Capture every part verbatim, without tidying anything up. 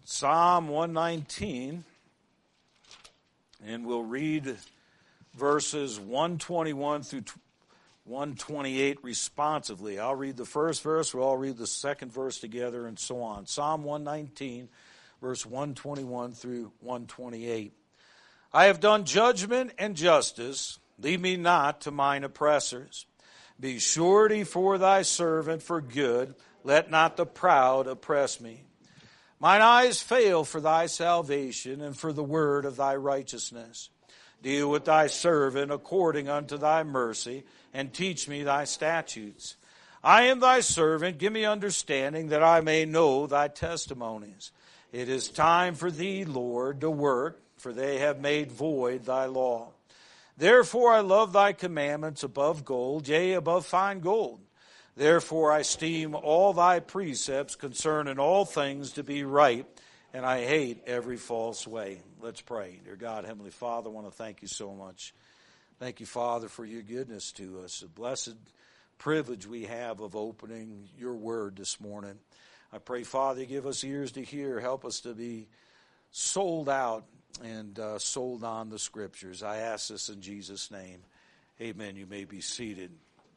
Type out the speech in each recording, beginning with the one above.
Psalm one nineteen, and we'll read verses one twenty-one through one twenty-eight responsively. I'll read the first verse, we'll all read the second verse together, and so on. Psalm one nineteen, verse one twenty-one through one twenty-eight. I have done judgment and justice, leave me not to mine oppressors. Be surety for thy servant for good, let not the proud oppress me. Mine eyes fail for thy salvation and for the word of thy righteousness. Deal with thy servant according unto thy mercy, and teach me thy statutes. I am thy servant, give me understanding that I may know thy testimonies. It is time for thee, Lord, to work, for they have made void thy law. Therefore I love thy commandments above gold, yea, above fine gold. Therefore I esteem all thy precepts concerning all things to be right, and I hate every false way. Let's pray. Dear God, Heavenly Father, I want to thank you so much. Thank you, Father, for your goodness to us. A blessed privilege we have of opening your word this morning. I pray, Father, give us ears to hear. Help us to be sold out and uh, sold on the Scriptures. I ask this in Jesus' name. Amen. You may be seated.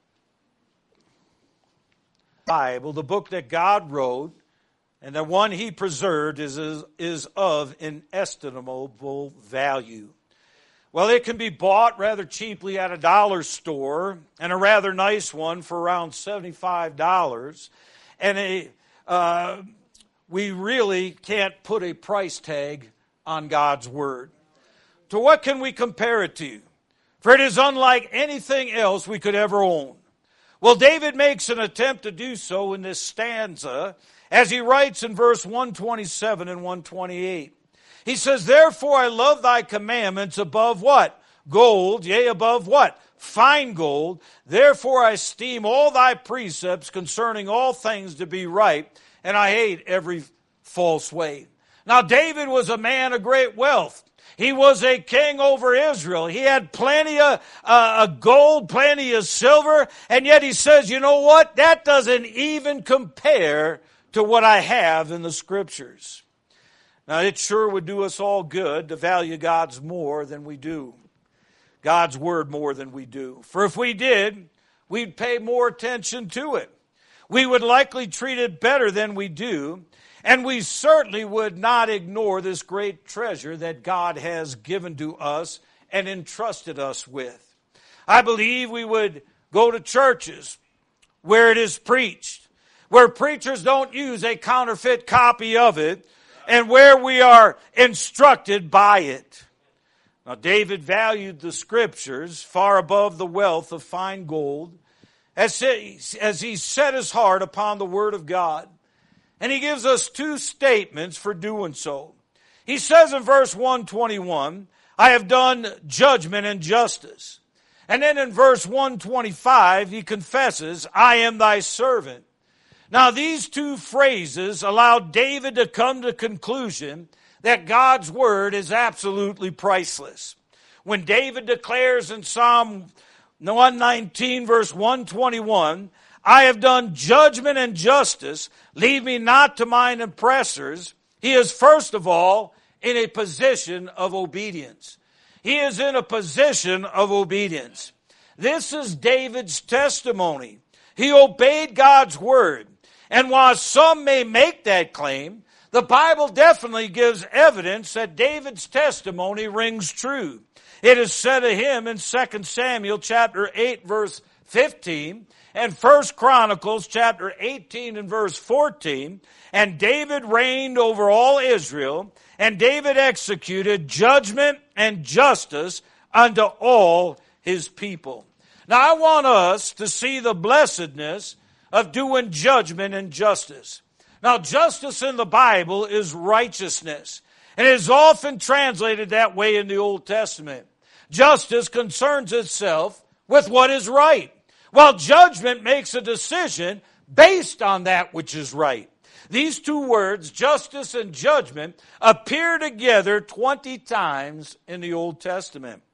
Bible, the book that God wrote, and the one he preserved is, is, is of inestimable value. Well, it can be bought rather cheaply at a dollar store, and a rather nice one for around seventy-five dollars. And a, uh, we really can't put a price tag on God's Word. To what can we compare it to? For it is unlike anything else we could ever own. Well, David makes an attempt to do so in this stanza as he writes in verse one twenty-seven and one twenty-eight. He says, therefore I love thy commandments above what? Gold, yea, above what? Fine gold. Therefore I esteem all thy precepts concerning all things to be right, and I hate every false way. Now David was a man of great wealth. He was a king over Israel. He had plenty of uh, gold, plenty of silver, and yet he says, you know what? That doesn't even compare to what I have in the Scriptures. Now, it sure would do us all good to value God's more than we do. God's Word more than we do. For if we did, we'd pay more attention to it. We would likely treat it better than we do. And we certainly would not ignore this great treasure that God has given to us and entrusted us with. I believe we would go to churches where it is preached, where preachers don't use a counterfeit copy of it, and where we are instructed by it. Now, David valued the Scriptures far above the wealth of fine gold as he, as he set his heart upon the Word of God. And he gives us two statements for doing so. He says in verse one twenty-one, I have done judgment and justice. And then in verse one twenty-five, he confesses, I am thy servant. Now these two phrases allow David to come to the conclusion that God's Word is absolutely priceless. When David declares in Psalm one nineteen, verse one twenty-one, I have done judgment and justice, leave me not to mine oppressors. He is first of all in a position of obedience. He is in a position of obedience. This is David's testimony. He obeyed God's word. And while some may make that claim, the Bible definitely gives evidence that David's testimony rings true. It is said of him in Second Samuel chapter eight, verse fifteen, and First Chronicles chapter eighteen and verse fourteen, and David reigned over all Israel, and David executed judgment and justice unto all his people. Now I want us to see the blessedness of doing judgment and justice. Now justice in the Bible is righteousness, and it is often translated that way in the Old Testament. Justice concerns itself with what is right, while judgment makes a decision based on that which is right. These two words, justice and judgment, appear together twenty times in the Old Testament.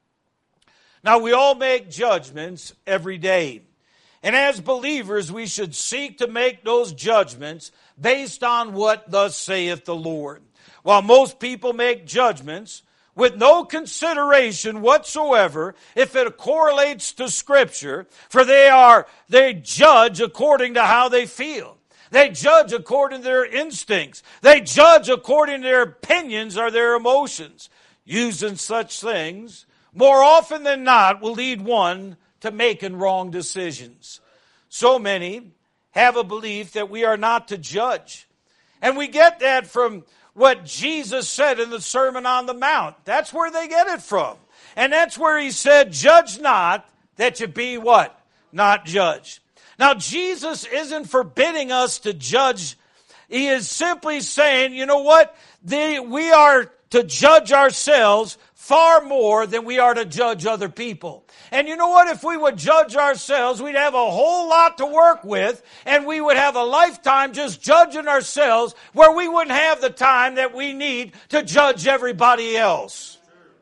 Now, we all make judgments every day. And as believers, we should seek to make those judgments based on what thus saith the Lord. While most people make judgments with no consideration whatsoever if it correlates to Scripture, for they are they judge according to how they feel. They judge according to their instincts. They judge according to their opinions or their emotions. Using such things, more often than not, will lead one to making wrong decisions. So many have a belief that we are not to judge. And we get that from what Jesus said in the Sermon on the Mount. That's where they get it from. And that's where he said, judge not, that you be what? Not judged. Now, Jesus isn't forbidding us to judge. He is simply saying, you know what? They, we are to judge ourselves far more than we are to judge other people. And you know what? If we would judge ourselves, we'd have a whole lot to work with, and we would have a lifetime just judging ourselves where we wouldn't have the time that we need to judge everybody else.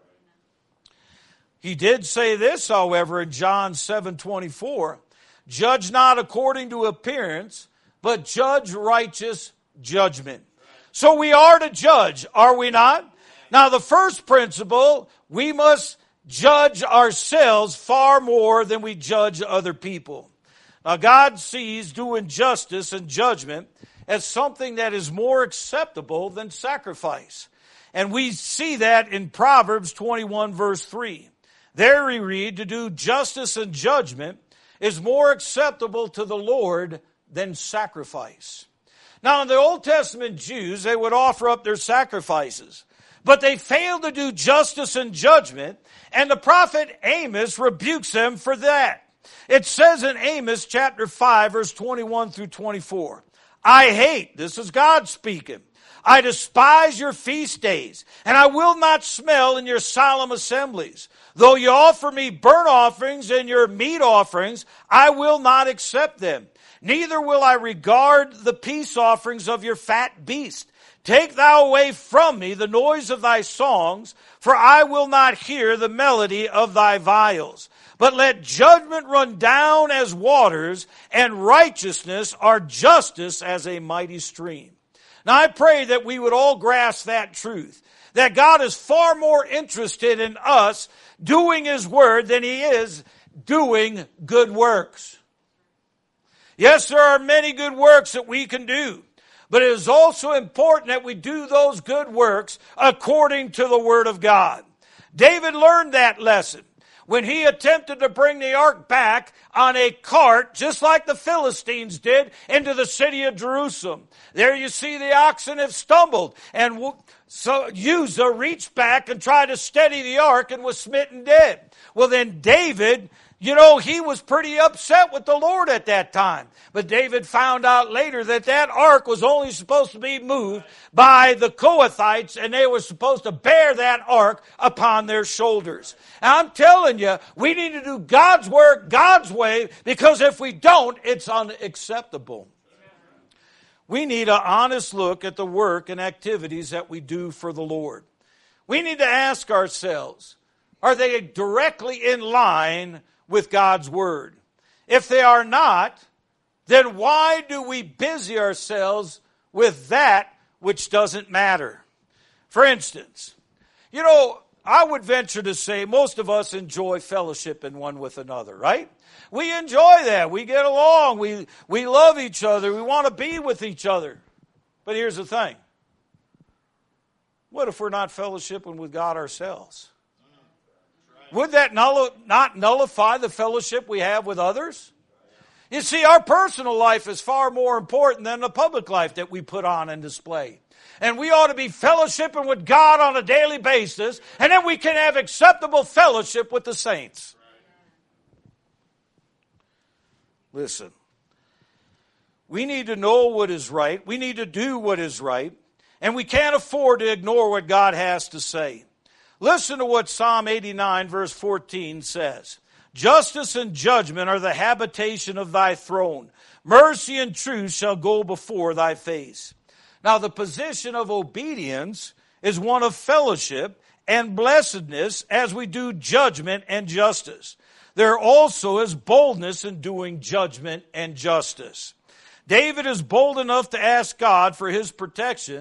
He did say this, however, in John seven twenty-four, judge not according to appearance, but judge righteous judgment. So we are to judge, are we not? Now, the first principle, we must judge ourselves far more than we judge other people. Now, God sees doing justice and judgment as something that is more acceptable than sacrifice. And we see that in Proverbs twenty-one, verse three. There we read, to do justice and judgment is more acceptable to the Lord than sacrifice. Now, in the Old Testament Jews, they would offer up their sacrifices. But they failed to do justice and judgment, and the prophet Amos rebukes them for that. It says in Amos chapter five, verse twenty-one through twenty-four, I hate, this is God speaking, I despise your feast days, and I will not smell in your solemn assemblies. Though you offer me burnt offerings and your meat offerings, I will not accept them. Neither will I regard the peace offerings of your fat beast. Take thou away from me the noise of thy songs, for I will not hear the melody of thy viols. But let judgment run down as waters, and righteousness or justice as a mighty stream. Now I pray that we would all grasp that truth, that God is far more interested in us doing His word than He is doing good works. Yes, there are many good works that we can do. But it is also important that we do those good works according to the Word of God. David learned that lesson when he attempted to bring the ark back on a cart, just like the Philistines did, into the city of Jerusalem. There you see the oxen have stumbled, and so Uzzah reached back and tried to steady the ark and was smitten dead. Well, then David, you know, he was pretty upset with the Lord at that time. But David found out later that that ark was only supposed to be moved by the Kohathites, and they were supposed to bear that ark upon their shoulders. And I'm telling you, we need to do God's work God's way, because if we don't, it's unacceptable. We need an honest look at the work and activities that we do for the Lord. We need to ask ourselves, are they directly in line with God's Word? If they are not, then why do we busy ourselves with that which doesn't matter? For instance, you know, I would venture to say most of us enjoy fellowshipping one with another, right? We enjoy that. We get along. We, we love each other. We want to be with each other. But here's the thing. What if we're not fellowshipping with God ourselves? Would that null- not nullify the fellowship we have with others? You see, our personal life is far more important than the public life that we put on and display. And we ought to be fellowshipping with God on a daily basis, and then we can have acceptable fellowship with the saints. Listen, we need to know what is right. We need to do what is right, and we can't afford to ignore what God has to say. Listen to what Psalm eighty-nine, verse fourteen says. Justice and judgment are the habitation of thy throne. Mercy and truth shall go before thy face. Now, the position of obedience is one of fellowship and blessedness as we do judgment and justice. There also is boldness in doing judgment and justice. David is bold enough to ask God for his protection,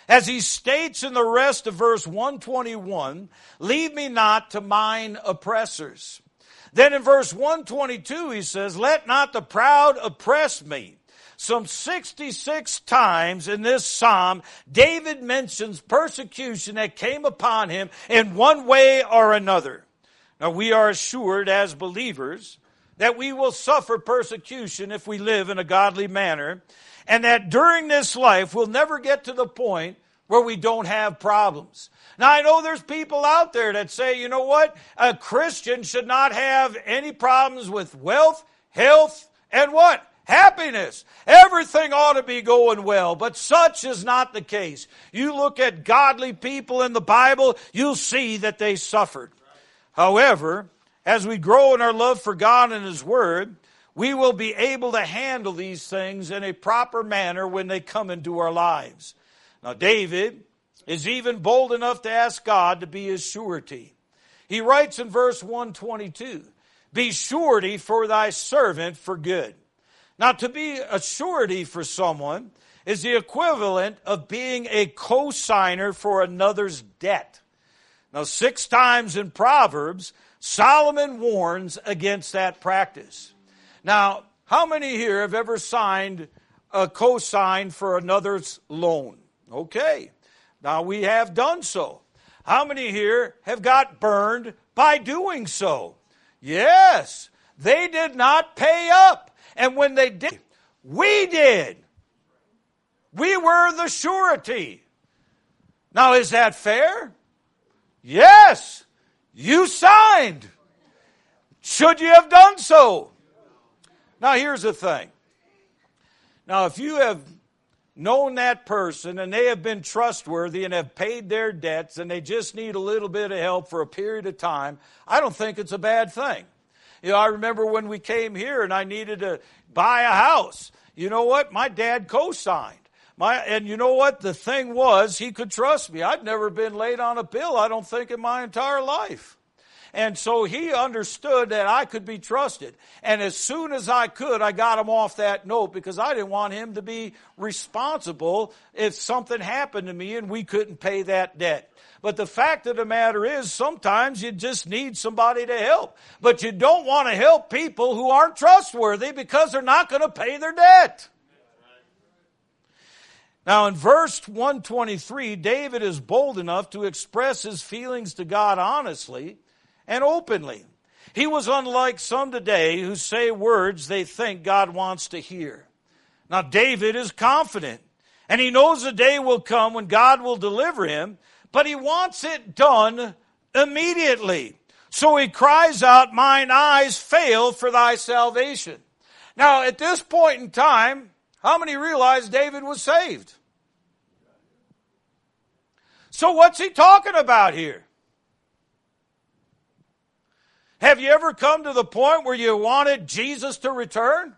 As he states in the rest of verse one twenty-one, leave me not to mine oppressors. Then in verse one twenty-two he says, let not the proud oppress me. Some sixty-six times in this psalm, David mentions persecution that came upon him in one way or another. Now we are assured as believers that we will suffer persecution if we live in a godly manner, and that during this life we'll never get to the point where we don't have problems. Now I know there's people out there that say, you know what, a Christian should not have any problems with wealth, health, and what? Happiness. Everything ought to be going well, but such is not the case. You look at godly people in the Bible, you'll see that they suffered. However, as we grow in our love for God and His Word, we will be able to handle these things in a proper manner when they come into our lives. Now, David is even bold enough to ask God to be his surety. He writes in verse one twenty-two, be surety for thy servant for good. Now, to be a surety for someone is the equivalent of being a co-signer for another's debt. Now, six times in Proverbs, Solomon warns against that practice. Now, how many here have ever signed a co-sign for another's loan? Okay. Now, we have done so. How many here have got burned by doing so? Yes. They did not pay up. And when they did, we did. We were the surety. Now, is that fair? Yes. You signed. Should you have done so? Now, here's the thing. Now, if you have known that person and they have been trustworthy and have paid their debts and they just need a little bit of help for a period of time, I don't think it's a bad thing. You know, I remember when we came here and I needed to buy a house. You know what? My dad co-signed. My, and you know what? The thing was, he could trust me. I'd never been late on a bill, I don't think, in my entire life. And so he understood that I could be trusted. And as soon as I could, I got him off that note because I didn't want him to be responsible if something happened to me and we couldn't pay that debt. But the fact of the matter is, sometimes you just need somebody to help. But you don't want to help people who aren't trustworthy because they're not going to pay their debt. Now in verse one twenty-three, David is bold enough to express his feelings to God honestly and openly. He was unlike some today who say words they think God wants to hear. Now David is confident, and he knows the day will come when God will deliver him, but he wants it done immediately. So he cries out, mine eyes fail for thy salvation. Now at this point in time, how many realize David was saved? So what's he talking about here? Have you ever come to the point where you wanted Jesus to return?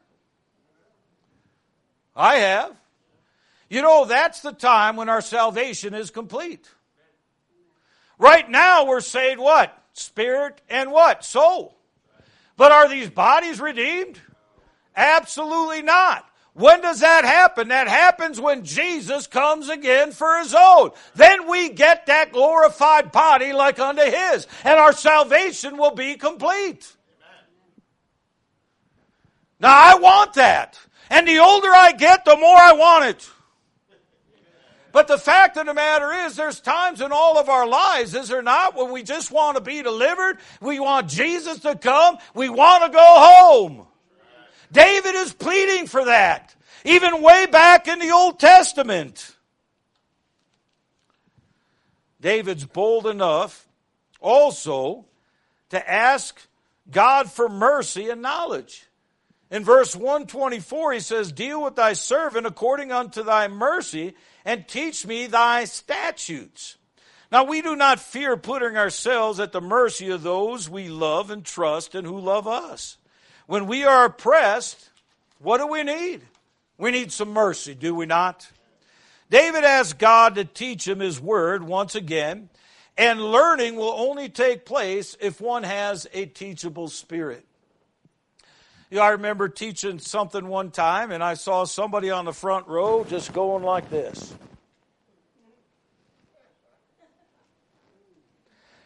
I have. You know, that's the time when our salvation is complete. Right now we're saved what? Spirit and what? Soul. But are these bodies redeemed? Absolutely not. When does that happen? That happens when Jesus comes again for His own. Then we get that glorified body like unto His. And our salvation will be complete. Amen. Now I want that. And the older I get, the more I want it. But the fact of the matter is, there's times in all of our lives, is there not, when we just want to be delivered, we want Jesus to come, we want to go home. David is pleading for that, even way back in the Old Testament. David's bold enough also to ask God for mercy and knowledge. In verse one twenty-four, he says, deal with thy servant according unto thy mercy, and teach me thy statutes. Now, we do not fear putting ourselves at the mercy of those we love and trust and who love us. When we are oppressed, what do we need? We need some mercy, do we not? David asked God to teach him His word once again, and learning will only take place if one has a teachable spirit. You know, I remember teaching something one time, and I saw somebody on the front row just going like this.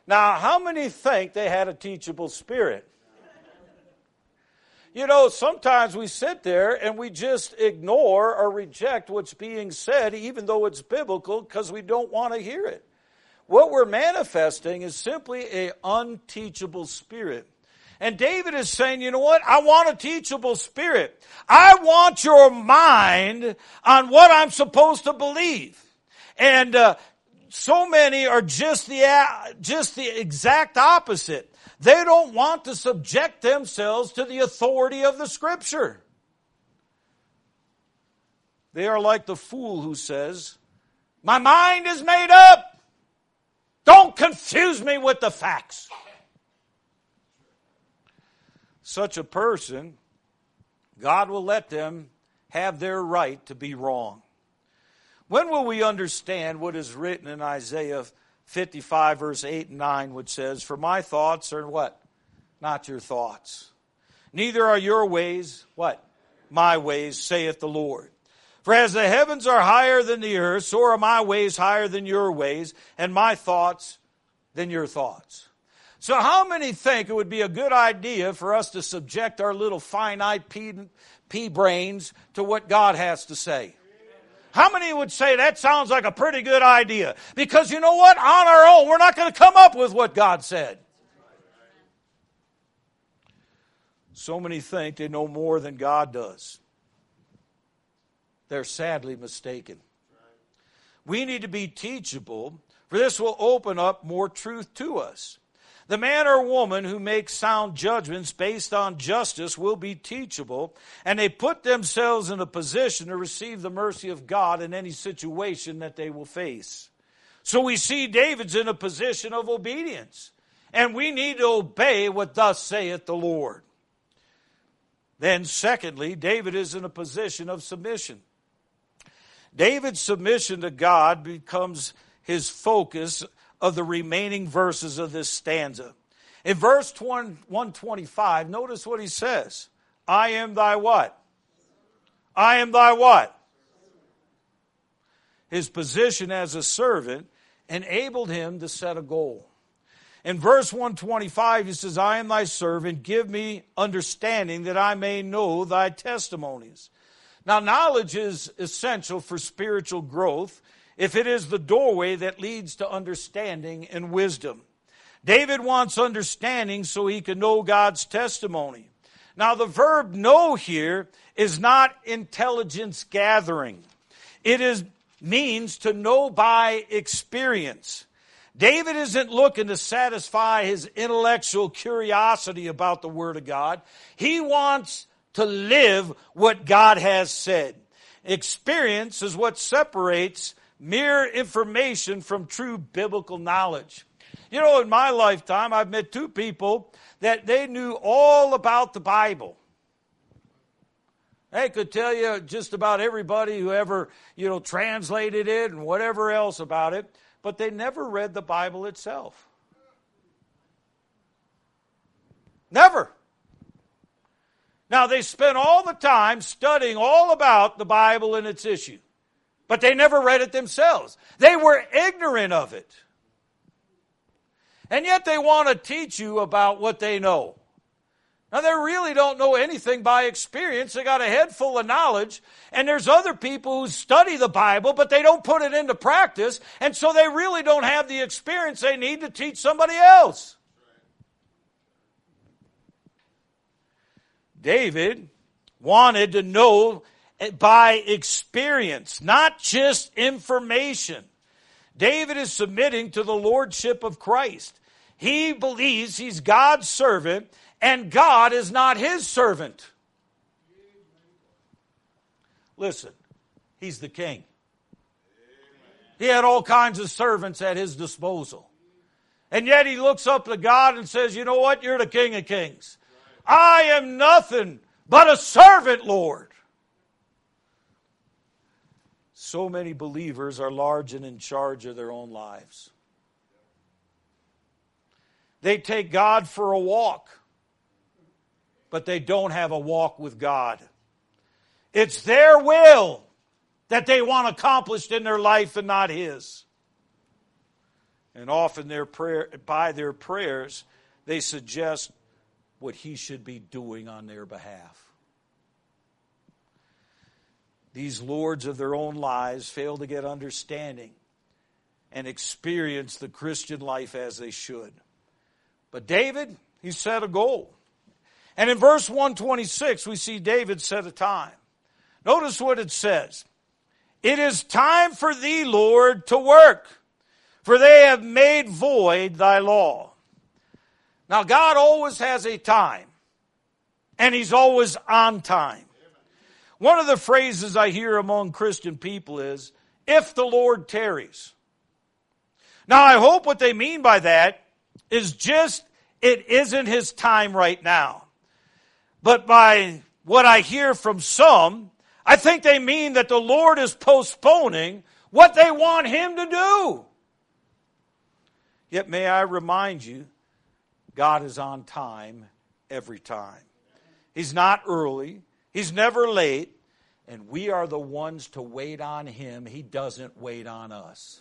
Now, how many think they had a teachable spirit? You know, sometimes we sit there and we just ignore or reject what's being said, even though it's biblical, because we don't want to hear it. What we're manifesting is simply an unteachable spirit. And David is saying, you know what? I want a teachable spirit. I want your mind on what I'm supposed to believe. And uh, so many are just the just the exact opposite. They don't want to subject themselves to the authority of the Scripture. They are like the fool who says, my mind is made up. Don't confuse me with the facts. Such a person, God will let them have their right to be wrong. When will we understand what is written in Isaiah fifty-five, verse eight and nine, which says, for my thoughts are what? Not your thoughts. Neither are your ways, what? My ways, saith the Lord. For as the heavens are higher than the earth, so are my ways higher than your ways, and my thoughts than your thoughts. So how many think it would be a good idea for us to subject our little finite pea, pea brains to what God has to say? How many would say that sounds like a pretty good idea? Because you know what? On our own, we're not going to come up with what God said. So many think they know more than God does. They're sadly mistaken. We need to be teachable, for this will open up more truth to us. The man or woman who makes sound judgments based on justice will be teachable, and they put themselves in a position to receive the mercy of God in any situation that they will face. So we see David's in a position of obedience, and we need to obey what thus saith the Lord. Then secondly, David is in a position of submission. David's submission to God becomes his focus of the remaining verses of this stanza. In verse one twenty-five, notice what he says. I am thy what? I am thy what? His position as a servant enabled him to set a goal. In verse one twenty-five, he says, I am thy servant, give me understanding that I may know thy testimonies. Now, knowledge is essential for spiritual growth if it is the doorway that leads to understanding and wisdom. David wants understanding so he can know God's testimony. Now, the verb know here is not intelligence gathering. It is means to know by experience. David isn't looking to satisfy his intellectual curiosity about the Word of God. He wants to live what God has said. Experience is what separates mere information from true biblical knowledge. You know, in my lifetime, I've met two people that they knew all about the Bible. They could tell you just about everybody who ever, you know, translated it and whatever else about it, but they never read the Bible itself. Never. Now, they spent all the time studying all about the Bible and its issue, but they never read it themselves. They were ignorant of it. And yet they want to teach you about what they know. Now, they really don't know anything by experience. They got a head full of knowledge. And there's other people who study the Bible, but they don't put it into practice. And so they really don't have the experience they need to teach somebody else. David wanted to know by experience, not just information. David is submitting to the lordship of Christ. He believes he's God's servant, and God is not his servant. Listen, he's the king. He had all kinds of servants at his disposal. And yet he looks up to God and says, you know what? You're the King of Kings. I am nothing but a servant, Lord. So many believers are large and in charge of their own lives. They take God for a walk, but they don't have a walk with God. It's their will that they want accomplished in their life and not His. And often their prayer, by their prayers, they suggest what he should be doing on their behalf. These lords of their own lives fail to get understanding and experience the Christian life as they should. But David, he set a goal. And in verse one twenty-six, we see David set a time. Notice what it says. It is time for thee, Lord, to work, for they have made void thy law. Now, God always has a time, and he's always on time. One of the phrases I hear among Christian people is, if the Lord tarries. Now, I hope what they mean by that is just, it isn't his time right now. But by what I hear from some, I think they mean that the Lord is postponing what they want him to do. Yet may I remind you, God is on time every time. He's not early. He's never late. And we are the ones to wait on him. He doesn't wait on us.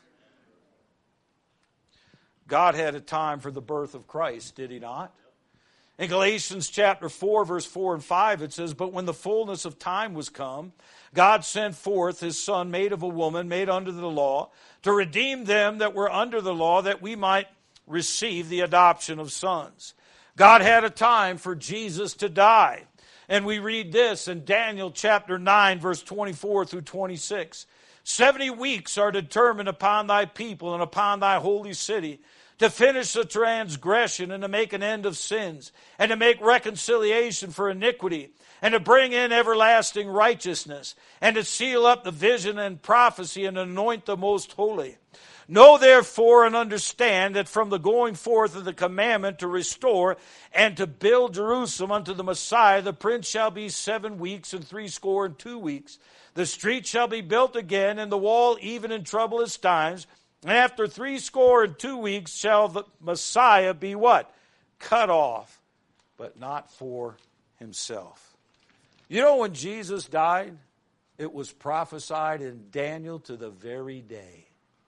God had a time for the birth of Christ, did he not? In Galatians chapter four, verse four and five, it says, but when the fullness of time was come, God sent forth his Son, made of a woman, made under the law, to redeem them that were under the law, that we might receive the adoption of sons. God had a time for Jesus to die. And we read this in Daniel chapter nine, verse twenty-four through twenty-six. Seventy weeks are determined upon thy people and upon thy holy city, to finish the transgression and to make an end of sins, and to make reconciliation for iniquity, and to bring in everlasting righteousness, and to seal up the vision and prophecy, and anoint the most holy. Know therefore and understand that from the going forth of the commandment to restore and to build Jerusalem unto the Messiah, the prince shall be seven weeks and threescore and two weeks. The street shall be built again, and the wall even in troublous times. And after threescore and two weeks shall the Messiah be what? Cut off, but not for himself. You know, when Jesus died, it was prophesied in Daniel to the very day.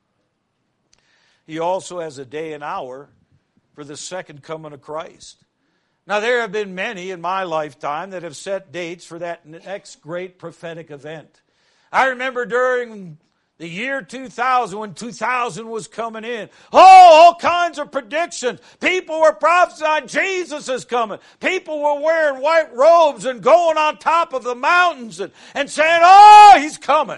He also has a day and hour for the second coming of Christ. Now, there have been many in my lifetime that have set dates for that next great prophetic event. I remember during the year two thousand, when two thousand was coming in, oh, all kinds of predictions. People were prophesying Jesus is coming. People were wearing white robes and going on top of the mountains and, and saying, oh, he's coming.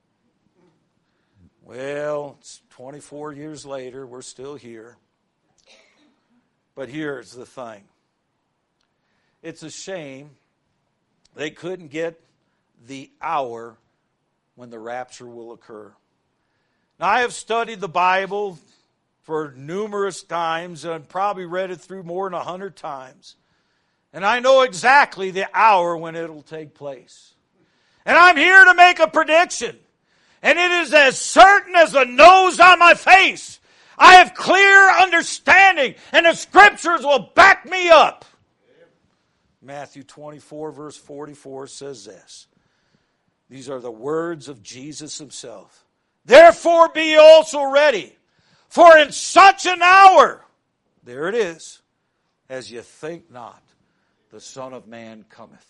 Well, it's twenty-four years later, we're still here. But here's the thing. It's a shame they couldn't get the hour when the rapture will occur. Now, I have studied the Bible for numerous times and probably read it through more than a hundred times. And I know exactly the hour when it will take place. And I'm here to make a prediction. And it is as certain as the nose on my face. I have clear understanding, and the Scriptures will back me up. Matthew twenty-four, verse forty-four says this. These are the words of Jesus himself. Therefore be ye also ready, for in such an hour, there it is, as ye think not, the Son of Man cometh.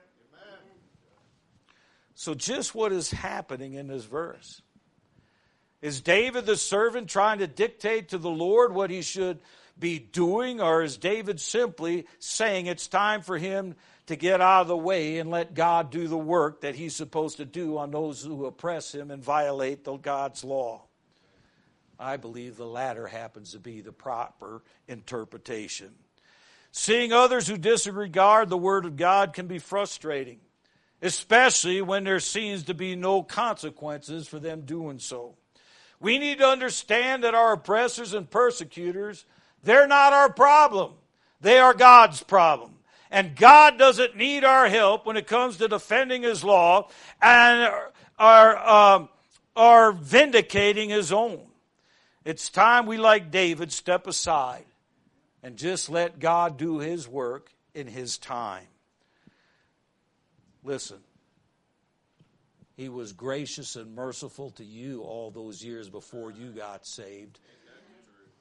So just what is happening in this verse? Is David the servant trying to dictate to the Lord what he should be doing, or is David simply saying it's time for him to get out of the way and let God do the work that he's supposed to do on those who oppress him and violate the God's law? I believe the latter happens to be the proper interpretation. Seeing others who disregard the Word of God can be frustrating, especially when there seems to be no consequences for them doing so. We need to understand that our oppressors and persecutors, they're not our problem. They are God's problem. And God doesn't need our help when it comes to defending his law and are, um, are vindicating his own. It's time we, like David, step aside and just let God do his work in his time. Listen, he was gracious and merciful to you all those years before you got saved.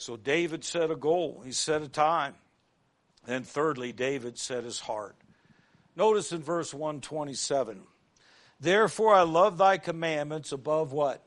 So David set a goal. He set a time. Then thirdly, David set his heart. Notice in verse one twenty-seven, therefore I love thy commandments above what?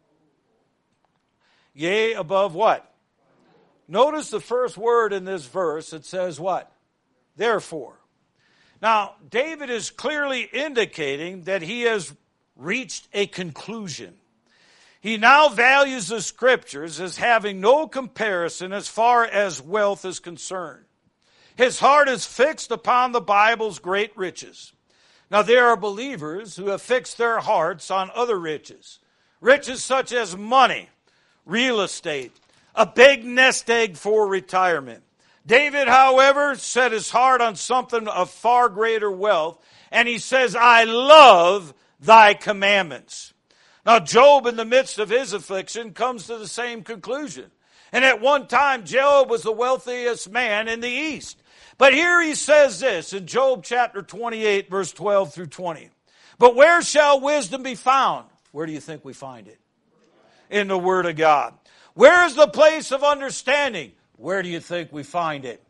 Yea, above what? Notice the first word in this verse. It says what? Therefore. Now, David is clearly indicating that he has reached a conclusion. He now values the Scriptures as having no comparison as far as wealth is concerned. His heart is fixed upon the Bible's great riches. Now, there are believers who have fixed their hearts on other riches. Riches such as money, real estate, a big nest egg for retirement. David, however, set his heart on something of far greater wealth, and he says, I love thy commandments. Now, Job, in the midst of his affliction, comes to the same conclusion. And at one time, Job was the wealthiest man in the East. But here he says this in Job chapter twenty-eight, verse twelve through twenty. But where shall wisdom be found? Where do you think we find it? In the Word of God. Where is the place of understanding? Where do you think we find it?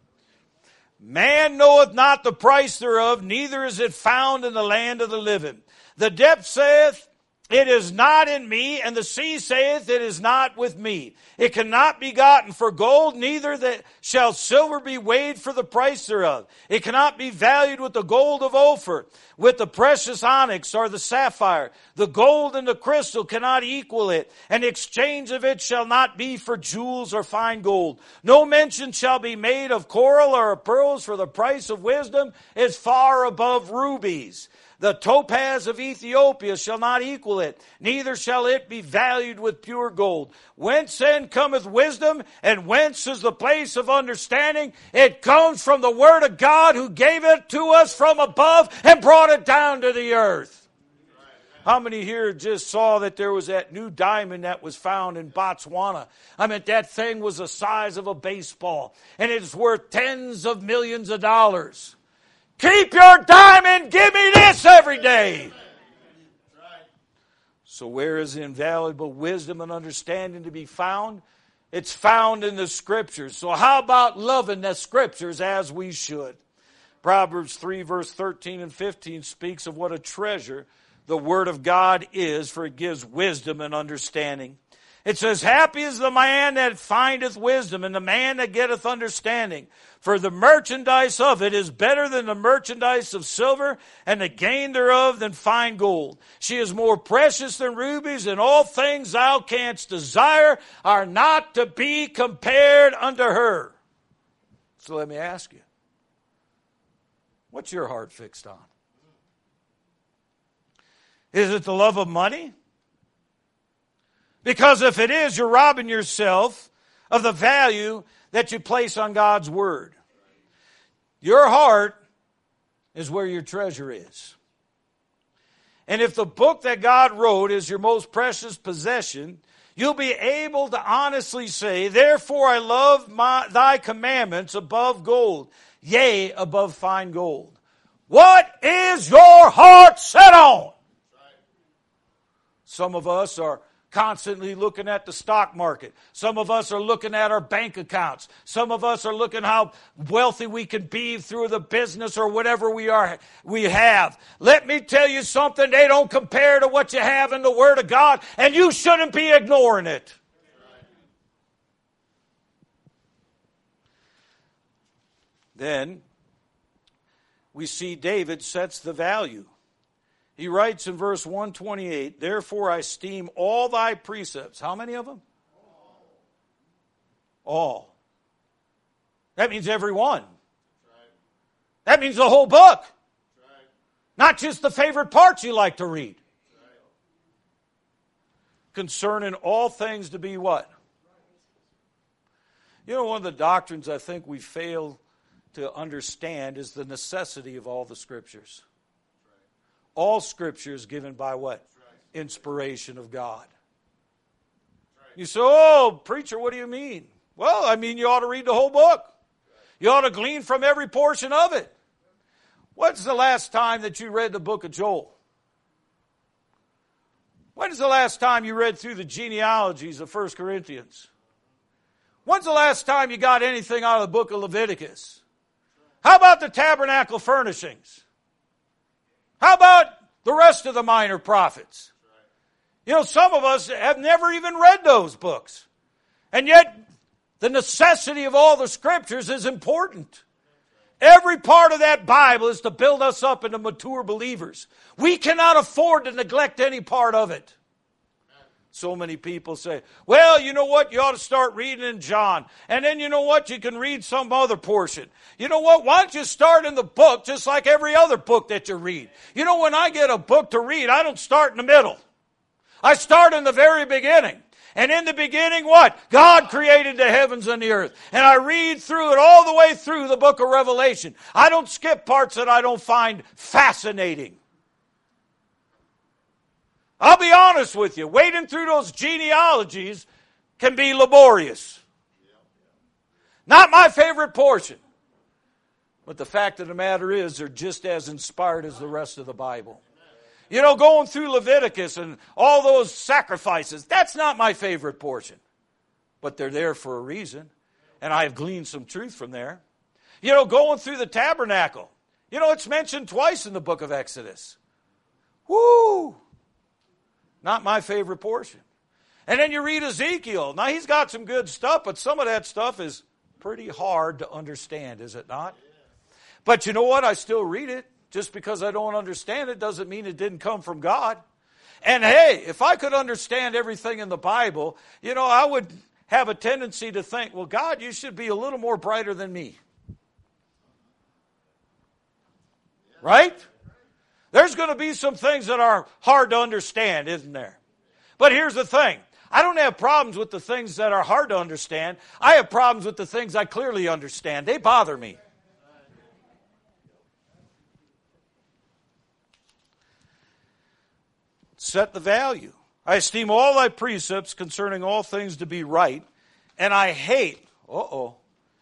Man knoweth not the price thereof, neither is it found in the land of the living. The depth saith, it is not in me, and the sea saith, it is not with me. It cannot be gotten for gold, neither that shall silver be weighed for the price thereof. It cannot be valued with the gold of Ophir, with the precious onyx or the sapphire. The gold and the crystal cannot equal it, and the exchange of it shall not be for jewels or fine gold. No mention shall be made of coral or of pearls, for the price of wisdom is far above rubies. The topaz of Ethiopia shall not equal it, neither shall it be valued with pure gold. Whence then cometh wisdom, and whence is the place of understanding? It comes from the Word of God, who gave it to us from above and brought it down to the earth. How many here just saw that there was that new diamond that was found in Botswana? I mean, that thing was the size of a baseball, and it's worth tens of millions of dollars. Keep your diamond, give me this every day. So where is the invaluable wisdom and understanding to be found? It's found in the Scriptures. So how about loving the Scriptures as we should? Proverbs three, verse thirteen and fifteen speaks of what a treasure the Word of God is, for it gives wisdom and understanding. It says, happy is the man that findeth wisdom, and the man that getteth understanding. For the merchandise of it is better than the merchandise of silver, and the gain thereof than fine gold. She is more precious than rubies, and all things thou canst desire are not to be compared unto her. So let me ask you, what's your heart fixed on? Is it the love of money? Because if it is, you're robbing yourself of the value that you place on God's Word. Your heart is where your treasure is. And if the book that God wrote is your most precious possession, you'll be able to honestly say, therefore I love my, thy commandments above gold, yea, above fine gold. What is your heart set on? Some of us are constantly looking at the stock market. Some of us are looking at our bank accounts. Some of us are looking how wealthy we can be through the business or whatever we are we have. Let me tell you something, they don't compare to what you have in the Word of God, and you shouldn't be ignoring it. Then we see David sets the value. He writes in verse one twenty-eight, therefore I esteem all thy precepts. How many of them? All. All. That means every one. That means the whole book. Not just the favorite parts you like to read. Concerning all things to be what? You know, one of the doctrines I think we fail to understand is the necessity of all the Scriptures. All Scripture is given by what? Inspiration of God. You say, oh, preacher, what do you mean? Well, I mean you ought to read the whole book. You ought to glean from every portion of it. When's the last time that you read the book of Joel? When's the last time you read through the genealogies of First Corinthians? When's the last time you got anything out of the book of Leviticus? How about the tabernacle furnishings? How about the rest of the minor prophets? You know, some of us have never even read those books. And yet, the necessity of all the scriptures is important. Every part of that Bible is to build us up into mature believers. We cannot afford to neglect any part of it. So many people say, well, you know what? You ought to start reading in John. And then you know what? You can read some other portion. You know what? Why don't you start in the book just like every other book that you read? You know, when I get a book to read, I don't start in the middle. I start in the very beginning. And in the beginning, what? God created the heavens and the earth. And I read through it all the way through the book of Revelation. I don't skip parts that I don't find fascinating. I'll be honest with you. Wading through those genealogies can be laborious. Not my favorite portion. But the fact of the matter is, they're just as inspired as the rest of the Bible. You know, going through Leviticus and all those sacrifices, that's not my favorite portion. But they're there for a reason. And I have gleaned some truth from there. You know, going through the tabernacle. You know, it's mentioned twice in the book of Exodus. Woo! Not my favorite portion. And then you read Ezekiel. Now, he's got some good stuff, but some of that stuff is pretty hard to understand, is it not? But you know what? I still read it. Just because I don't understand it doesn't mean it didn't come from God. And hey, if I could understand everything in the Bible, you know, I would have a tendency to think, well, God, you should be a little more brighter than me. Right? There's going to be some things that are hard to understand, isn't there? But here's the thing. I don't have problems with the things that are hard to understand. I have problems with the things I clearly understand. They bother me. Set the value. I esteem all thy precepts concerning all things to be right, and I hate, uh-oh,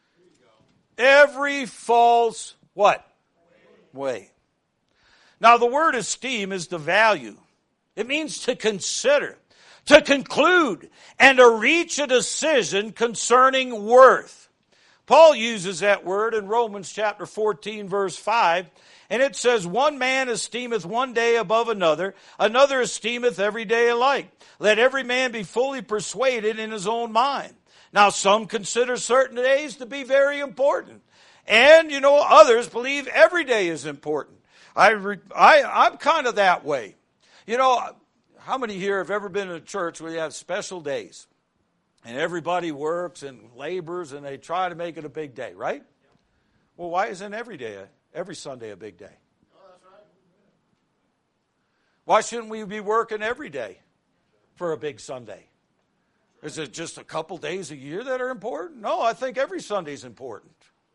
every false, what? Way. Now, the word esteem is to value. It means to consider, to conclude, and to reach a decision concerning worth. Paul uses that word in Romans chapter fourteen, verse five, and it says, one man esteemeth one day above another, another esteemeth every day alike. Let every man be fully persuaded in his own mind. Now, some consider certain days to be very important. And, you know, others believe every day is important. I, re, I, I'm kind of that way. You know, how many here have ever been in a church where you have special days? And everybody works and labors and they try to make it a big day, right? Well, why isn't every day, a, every Sunday a big day? Why shouldn't we be working every day for a big Sunday? Is it just a couple days a year that are important? No, I think every Sunday is important.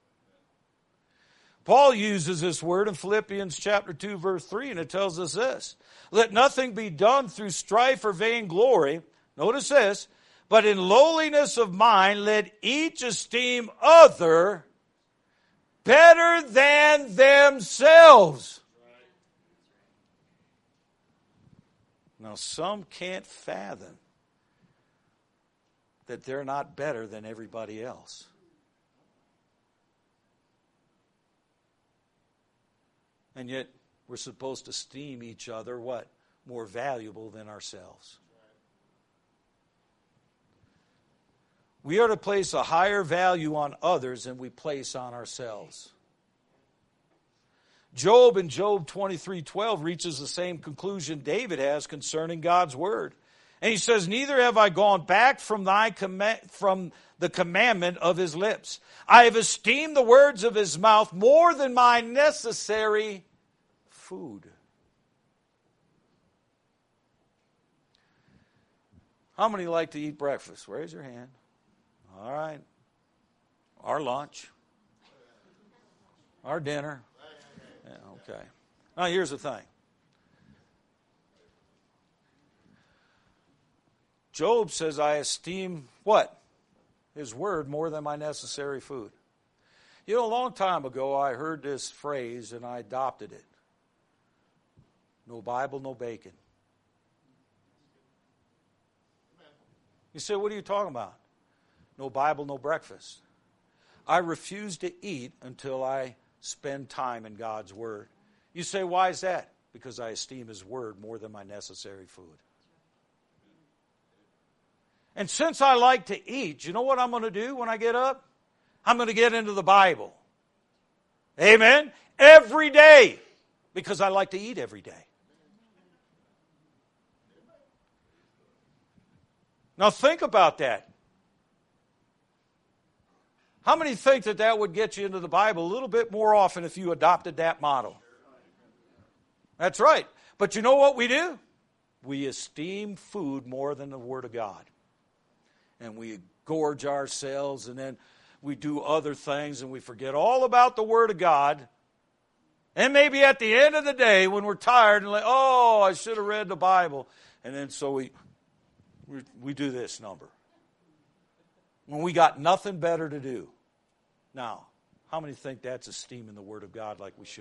Paul uses this word in Philippians chapter two, verse three, and it tells us this. Let nothing be done through strife or vainglory. Notice this. But in lowliness of mind, let each esteem other better than themselves. Now, some can't fathom that they're not better than everybody else. And yet, we're supposed to esteem each other, what? More valuable than ourselves. We are to place a higher value on others than we place on ourselves. Job in Job twenty-three twelve reaches the same conclusion David has concerning God's word. And he says, neither have I gone back from thy comm- from the commandment of his lips. I have esteemed the words of his mouth more than my necessary food. How many like to eat breakfast? Raise your hand. All right. Our lunch. Our dinner. Yeah, okay. Now here's the thing. Job says, I esteem what? His word more than my necessary food. You know, a long time ago I heard this phrase and I adopted it. No Bible, no bacon. You say, what are you talking about? No Bible, no breakfast. I refuse to eat until I spend time in God's Word. You say, why is that? Because I esteem His Word more than my necessary food. And since I like to eat, you know what I'm going to do when I get up? I'm going to get into the Bible. Amen? Every day. Because I like to eat every day. Now think about that. How many think that that would get you into the Bible a little bit more often if you adopted that model? That's right. But you know what we do? We esteem food more than the Word of God. And we gorge ourselves, and then we do other things, and we forget all about the Word of God. And maybe at the end of the day, when we're tired, and like, oh, I should have read the Bible. And then so we, we, we do this number. When we got nothing better to do. Now, how many think that's esteeming the Word of God like we should?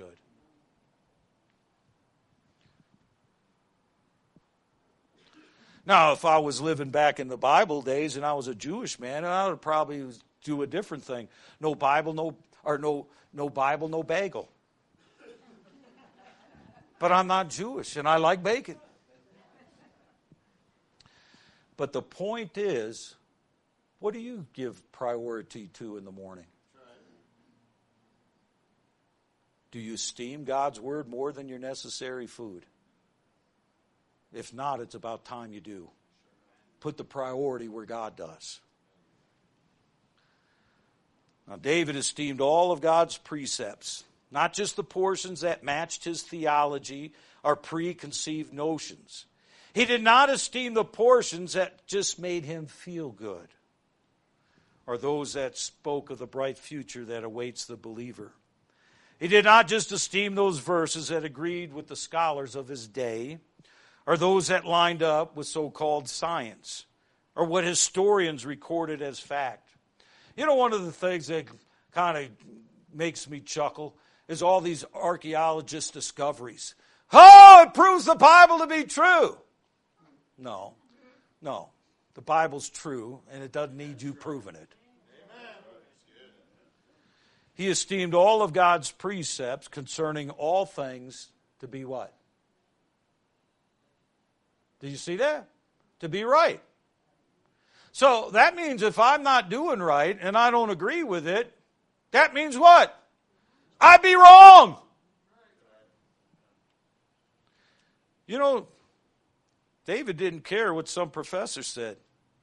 Now, if I was living back in the Bible days and I was a Jewish man, I would probably do a different thing. No Bible, no or no no Bible, no bagel. But I'm not Jewish, and I like bacon. But the point is, what do you give priority to in the morning? Do you esteem God's Word more than your necessary food? If not, it's about time you do. Put the priority where God does. Now, David esteemed all of God's precepts, not just the portions that matched his theology or preconceived notions. He did not esteem the portions that just made him feel good, or those that spoke of the bright future that awaits the believer. He did not just esteem those verses that agreed with the scholars of his day, or those that lined up with so-called science, or what historians recorded as fact. You know, one of the things that kind of makes me chuckle is all these archaeologist discoveries. Oh, it proves the Bible to be true. No, no. The Bible's true, and it doesn't need you proving it. He esteemed all of God's precepts concerning all things to be what? Did you see that? To be right. So that means if I'm not doing right and I don't agree with it, that means what? I'd be wrong. You know, David didn't care what some professor said,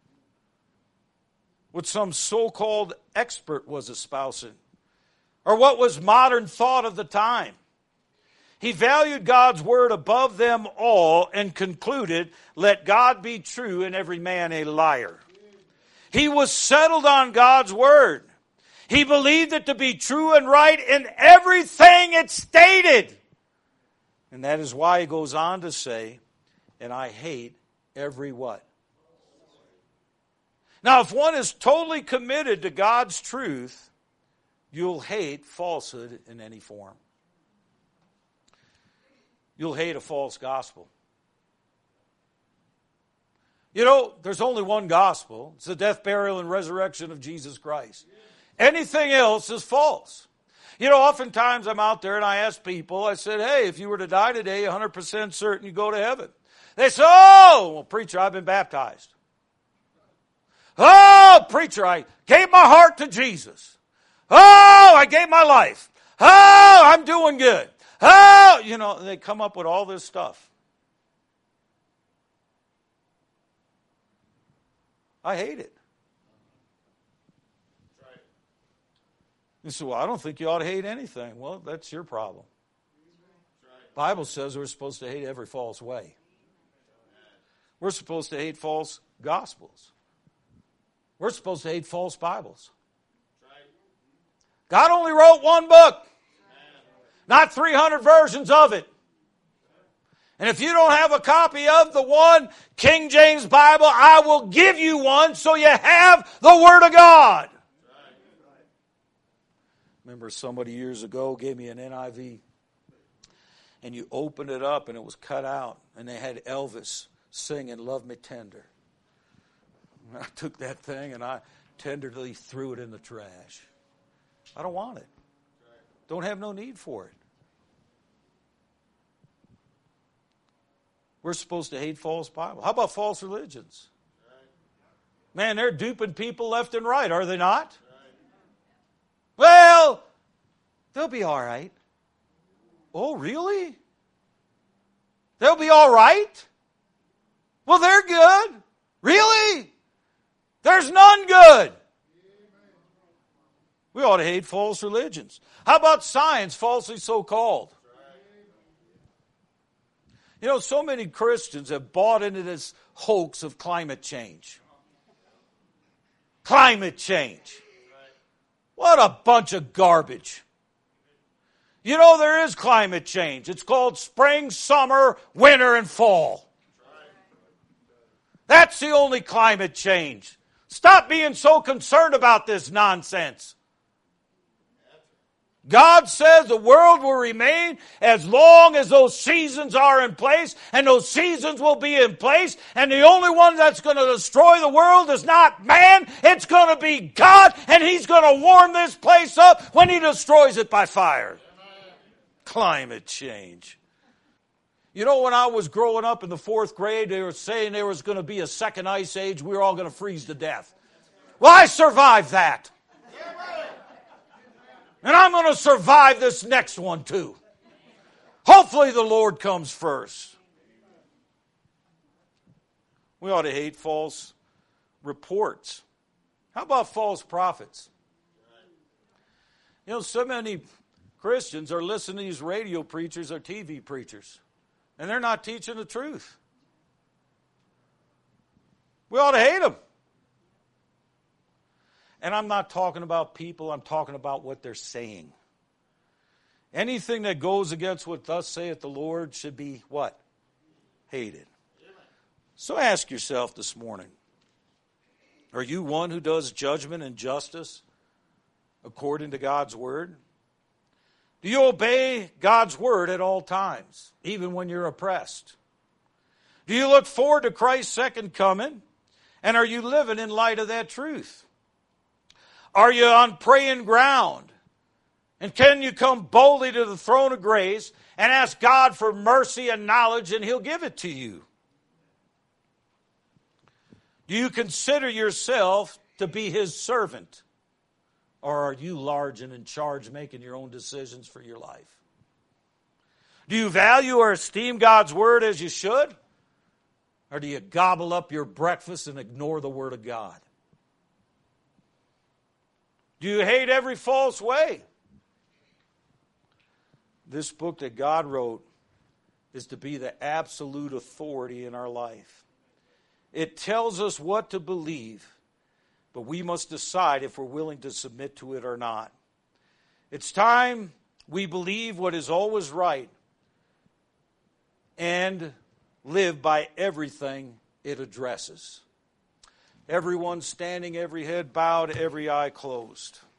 what some so-called expert was espousing, or what was modern thought of the time. He valued God's Word above them all and concluded, let God be true and every man a liar. He was settled on God's Word. He believed it to be true and right in everything it stated. And that is why he goes on to say, and I hate every what? Now, if one is totally committed to God's truth, you'll hate falsehood in any form. You'll hate a false gospel. You know, there's only one gospel. It's the death, burial, and resurrection of Jesus Christ. Anything else is false. You know, oftentimes I'm out there and I ask people, I said, hey, if you were to die today, one hundred percent certain you go to heaven. They say, oh, well, preacher, I've been baptized. Oh, preacher, I gave my heart to Jesus. Oh, I gave my life. Oh, I'm doing good. Oh, you know, they come up with all this stuff. I hate it. You say, well, I don't think you ought to hate anything. Well, that's your problem. The Bible says we're supposed to hate every false way. We're supposed to hate false gospels. We're supposed to hate false Bibles. God only wrote one book, not three hundred versions of it. And if you don't have a copy of the one King James Bible, I will give you one so you have the Word of God. Remember somebody years ago gave me an N I V, and you opened it up and it was cut out, and they had Elvis singing Love Me Tender. I took that thing and I tenderly threw it in the trash. I don't want it. Don't have no need for it. We're supposed to hate false Bible. How about false religions? Man, they're duping people left and right, are they not? Well, they'll be all right. Oh, really? They'll be all right? Well, they're good. Really? There's none good. We ought to hate false religions. How about science, falsely so-called? You know, so many Christians have bought into this hoax of climate change. Climate change. What a bunch of garbage. You know, there is climate change. It's called spring, summer, winter, and fall. That's the only climate change. Stop being so concerned about this nonsense. God says the world will remain as long as those seasons are in place, and those seasons will be in place, and the only one that's going to destroy the world is not man, it's going to be God, and He's going to warm this place up when He destroys it by fire. Amen. Climate change. You know, when I was growing up in the fourth grade, they were saying there was going to be a second ice age, we were all going to freeze to death. Well, I survived that. And I'm going to survive this next one too. Hopefully the Lord comes first. We ought to hate false reports. How about false prophets? You know, so many Christians are listening to these radio preachers or T V preachers, and they're not teaching the truth. We ought to hate them. And I'm not talking about people, I'm talking about what they're saying. Anything that goes against what thus saith the Lord should be what? Hated. So ask yourself this morning, are you one who does judgment and justice according to God's word? Do you obey God's word at all times, even when you're oppressed? Do you look forward to Christ's second coming? And are you living in light of that truth? Are you on praying ground? And can you come boldly to the throne of grace and ask God for mercy and knowledge, and He'll give it to you? Do you consider yourself to be His servant? Or are you large and in charge, making your own decisions for your life? Do you value or esteem God's word as you should? Or do you gobble up your breakfast and ignore the word of God? Do you hate every false way? This book that God wrote is to be the absolute authority in our life. It tells us what to believe, but we must decide if we're willing to submit to it or not. It's time we believe what is always right and live by everything it addresses. Everyone standing, every head bowed, every eye closed.